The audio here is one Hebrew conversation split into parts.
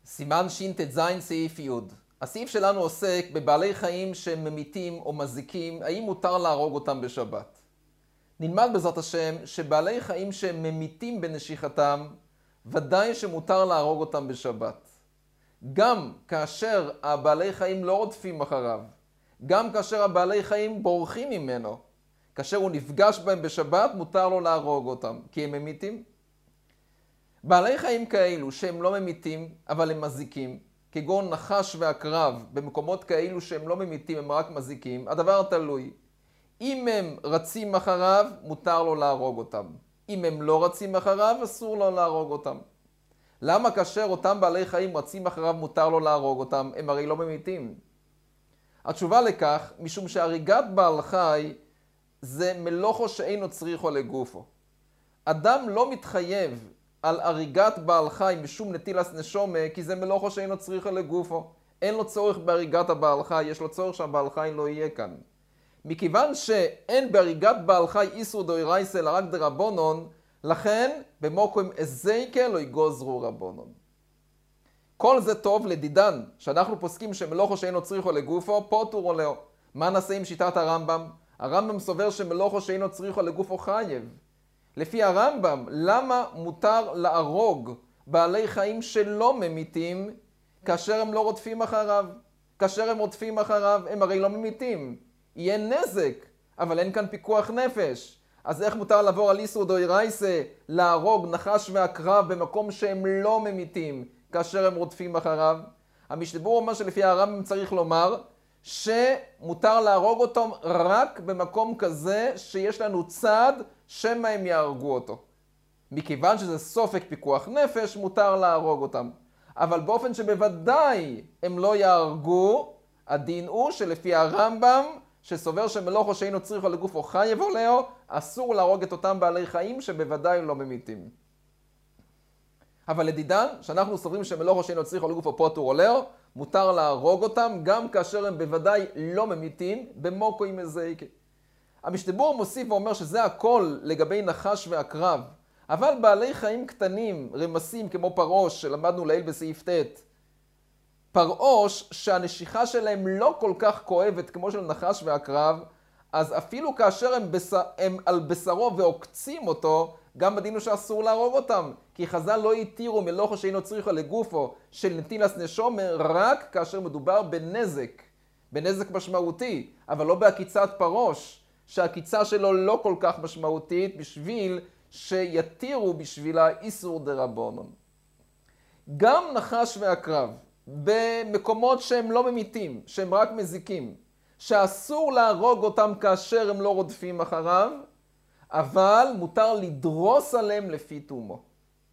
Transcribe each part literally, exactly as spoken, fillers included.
סימן ש"ט"ז סעיף י'. הסעיף שלנו עוסק בבעלי חיים שממיתים או מזיקים, האם מותר להרוג אותם בשבת. נלמד בעזרת השם שבעלי חיים שממיתים בנשיכתם, ודאי שמותר להרוג אותם בשבת. גם כאשר הבעלי חיים לא רודפים אחריו, גם כאשר הבעלי חיים בורחים ממנו, כאשר הוא נפגש בהם בשבת, מותר לו להרוג אותם, כי הם ממיתים. בעלי חיים כאלו שהם לא ממיתים, אבל הם מזיקים, כגון נחש ועקרב, במקומות כאלו שהם לא ממיתים, הם רק מזיקים, הדבר תלוי. אם הם רצים אחריו, מותר לו להרוג אותם. אם הם לא רצים אחריו, אסור לו להרוג אותם. למה כאשר אותם בעלי חיים רצים אחריו, מותר לו להרוג אותם? הם הרי לא ממיתים. התשובה לכך, משום שהריגת בעל חי זה מלוכו שאינו צריכו לגופו. אדם לא מתחייב על הריגת בעל חי משום נטילת נשומה, כי זה מלוכו שאינו צריכו לגופו. אין לו צורך בהריגת הבעל חי, יש לו צורך שהבעל חי לא יהיה כאן. מכיוון שאין בהריגת בעל חי איסור דאורייתא אלא רק דרבנן, לכן במקום אזייקה לא יגוזרו רבנן. כל זה טוב לדידן, שאנחנו פוסקים שמלוכו שאינו צריכו לגופו, פוטור או לא. מה נעשה עם שיטת הרמב"ם? הרמב"ם סובר שמלוכו שאינו צריכו לגופו חייב. לפי הרמב"ם, למה מותר להרוג בעלי חיים שלא ממיתים כאשר הם לא רודפים אחריו? כאשר הם רודפים אחריו, הם הרי לא ממיתים. יהיה נזק, אבל אין כאן פיקוח נפש. אז איך מותר לעבור על איסור דאורייתא, להרוג נחש ועקרב במקום שהם לא ממיתים כאשר הם רודפים אחריו? המשתבר אומר שלפי הרמב"ם צריך לומר שמותר להרוג אותם רק במקום כזה שיש לנו צד שמא הם יהרגו אותו. מכיוון שזה סופק פיקוח נפש, מותר להרוג אותם. אבל באופן שבוודאי הם לא יהרגו, הדין הוא שלפי הרמב"ם, שסובר שמלוכו שאינו צריכו לגופו חייב או לא, אסור להרוג את אותם בעלי חיים שבוודאי לא ממיתים. אבל לדידן, שאנחנו סוברים שמלוכו שאינו צריכו לגופו פוטור או לא, מותר להרוג אותם גם כאשר הם בוודאי לא ממיתים, במוקו עם אזייקה. המשתבר מוסיף ואומר שזה הכל לגבי נחש ועקרב, אבל בעלי חיים קטנים, רמסים כמו פרוש, שלמדנו לעיל בסעיף ט', פרוש שהנשיכה שלהם לא כל כך כואבת כמו של נחש ועקרב, אז אפילו כאשר הם, בס... הם על בשרו ועוקצים אותו, גם בדין הוא שאסור להרוג אותם, כי חז"ל לא התירו מלוכו שאינו צריכו לגופו של נטילת נשומה רק כאשר מדובר בנזק, בנזק משמעותי, אבל לא בעקיצת פרוש, שהעקיצה שלו לא כל כך משמעותית בשביל שיתירו בשבילה איסור דרבנן. גם נחש ועקרב, במקומות שהם לא ממיתים, שהם רק מזיקים, שאסור להרוג אותם כאשר הם לא רודפים אחריו, אבל מותר לדרוס עליהם לפי תומו.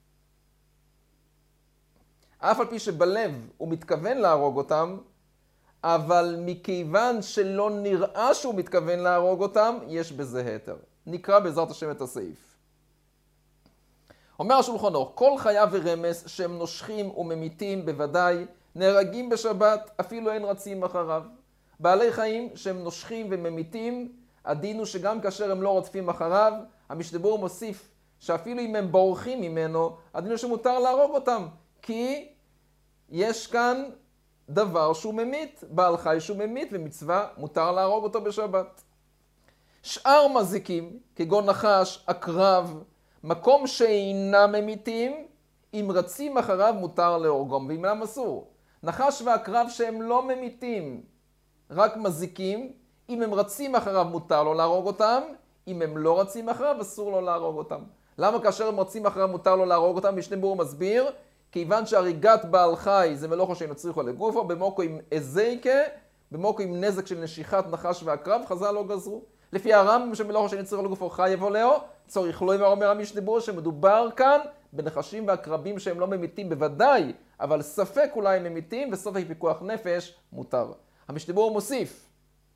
אף על פי שבלב הוא מתכוון להרוג אותם, אבל מכיוון שלא נראה שהוא מתכוון להרוג אותם, יש בזה היתר. נקרא בעזרת השם את הסעיף. אומר השולחן אורך, כל חיה ורמס שהם נושכים וממיתים בוודאי, נהרגים בשבת, אפילו אין רצים אחריו. בעלי חיים שהם נושכים וממיתים, הדין הוא שגם כאשר הם לא רודפים אחריו, המשתבר מוסיף שאפילו אם הם בורחים ממנו, הדין הוא שמותר להרוג אותם, כי יש כאן דבר שהוא ממית, בעל חי שהוא ממית, ומצווה מותר להרוג אותו בשבת. שאר מזיקים, כגון נחש, עקרב, מקום שאינם ממיתים, אם רצים אחריו מותר להורגום, ואם למה אסור. נחש ועקרב שהם לא ממיתים, רק מזיקים, אם הם רצים אחריו מותר לו להרוג אותם, אם הם לא רצים אחריו אסור לו להרוג אותם. למה כאשר הם רצים אחריו מותר לו להרוג אותם? משתבר מסביר, כיוון שהריגת בעל חי זה מלוכו שאינו צריכו לגופו, במוקו עם אזייקה, במוקו עם נזק של נשיכת נחש ועקרב, חז"ל לא גזרו. לפי הרמב"ם שמלוכו שאינו צריכו לגופו חייב או לא, צריך לא אומר המשתבר שמדובר כאן בנחשים ועקרבים שהם לא ממיתים בוודאי, אבל ספק אולי הם ממיתים וספק פיקוח נפש מותר. המשתבר מוסיף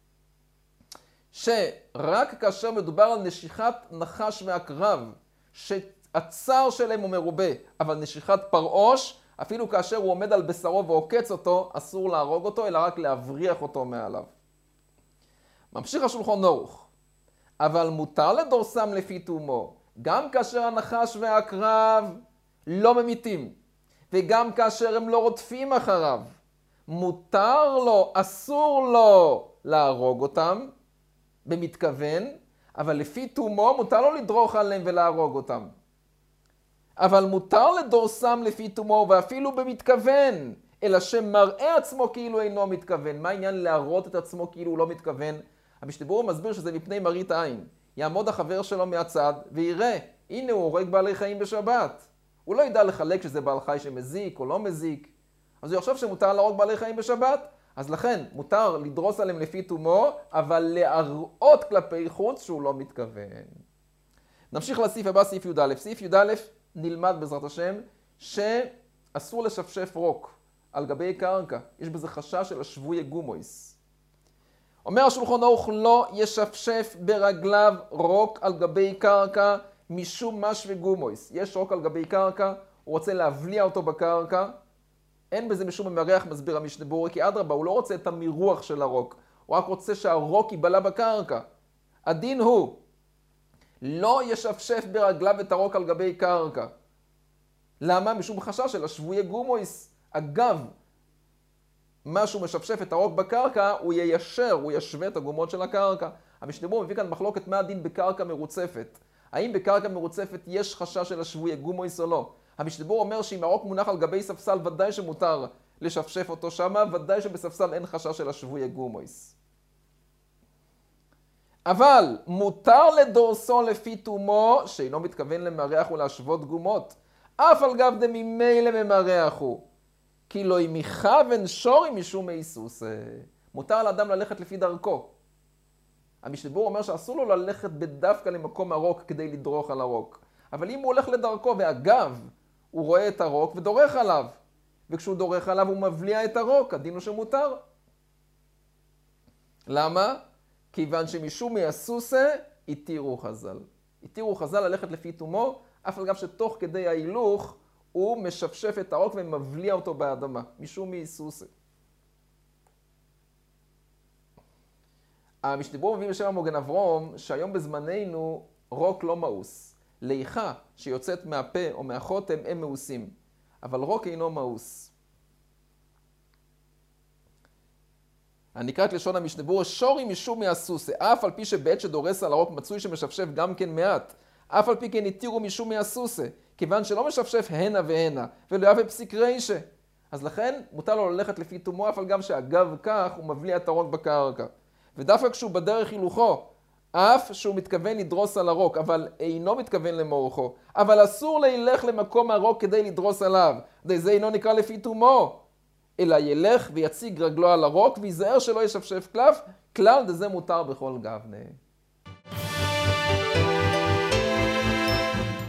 שרק כאשר מדובר על נשיכת נחש ועקרב, שהצער שלהם הוא מרובה, אבל נשיכת פרוש, אפילו כאשר הוא עומד על בשרו ועוקץ אותו, אסור להרוג אותו, אלא רק להבריח אותו מעליו. ממשיך השולחן אורך, אבל מותר לדורסם לפי תומו, גם כאשר הנחש והעקרב לא ממיתים, וגם כאשר הם לא רודפים אחריו. מותר לו, אסור לו להרוג אותם במתכוון, אבל לפי תומו מותר לו לדרוך עליהם ולהרוג אותם. אבל מותר לדורסם לפי תומו ואפילו במתכוון, אלא שמראה עצמו כאילו אינו מתכוון. מה העניין להראות את עצמו כאילו הוא לא מתכוון? המשנה מסביר שזה מפני מראית עין. יעמוד החבר שלו מהצד ויראה, הנה הוא הורג בעלי חיים בשבת. הוא לא ידע לחלק שזה בעל חי שמזיק או לא מזיק. אז הוא יחשוב שמותר להרוג בעלי חיים בשבת, אז לכן מותר לדרוס עליהם לפי תומו, אבל להראות כלפי חוץ שהוא לא מתכוון. נמשיך לסעיף הבא, סעיף י"א. סעיף י"א נלמד בעזרת השם שאסור לשפשף רוק על גבי קרקע. יש בזה חשש של השבוי גומויס. אומר השולחן ערוך, לא ישפשף ברגליו רוק על גבי קרקע משום משווה גומויס. יש רוק על גבי קרקע, הוא רוצה להבליע אותו בקרקע. אין בזה משום ממרח, מסביר המשנה ברורה, כי אדרבה, הוא לא רוצה את המירוח של הרוק. הוא רק רוצה שהרוק ייבלע בקרקע. הדין הוא, לא ישפשף ברגליו את הרוק על גבי קרקע. למה? משום חשש של השבוי גומויס. אגב, משהו משפשף את הרוק בקרקע, הוא יישר, הוא ישווה את הגומות של הקרקע. המשנה ברורה מביא כאן מחלוקת מה הדין בקרקע מרוצפת. האם בקרקע מרוצפת יש חשש של השבוי גומויס או לא? המשנה ברורה אומר שאם הרוק מונח על גבי ספסל, ודאי שמותר לשפשף אותו שמה, ודאי שבספסל אין חשש של השבוי גומויס. אבל מותר לדורסו לפי תומו, שאינו מתכוון למרח ולהשוות גומות, אף על גב דממילא ממרח הוא. כי לא אם יכוון שורי משום היסוס. מותר לאדם ללכת לפי דרכו. המשנה ברורה אומר שאסור לו ללכת בדווקא למקום הרוק כדי לדרוך על הרוק. אבל אם הוא הולך לדרכו, ואגב, הוא רואה את הרוק ודורך עליו. וכשהוא דורך עליו הוא מבליע את הרוק, הדין הוא שמותר. למה? כיוון שמשום מהסוסה התירו חז"ל. התירו חז"ל ללכת לפי תומו, אף על גב שתוך כדי ההילוך הוא משפשף את הרוק ומבליע אותו באדמה, משום מהסוסה. המשנה ברורה מביא בשם המוגן אברום שהיום בזמננו רוק לא מאוס. ליחה שיוצאת מהפה או מהחותם הם מאוסים, אבל רוק אינו מאוס. אני אקרא את לשון המשנה ברורה, שורי משום מהסוסה, אף על פי שבעת שדורס על הרוק מצוי שמשפשף גם כן מעט, אף על פי כן התירו משום מהסוסה, כיוון שלא משפשף הנה והנה, ולא יהווה פסיק רישה. אז לכן מותר לו ללכת לפי תומו, אף על גם שאגב כך הוא מבליע את הרוק בקרקע. ודווקא כשהוא בדרך הילוכו, אף שהוא מתכוון לדרוס על הרוק, אבל אינו מתכוון למורכו, אבל אסור לילך למקום הרוק כדי לדרוס עליו, זה אינו נקרא לפי תומו, אלא ילך ויציג רגלו על הרוק, ויזהר שלא ישפשף קלף, כלל דזה מותר בכל גבנה.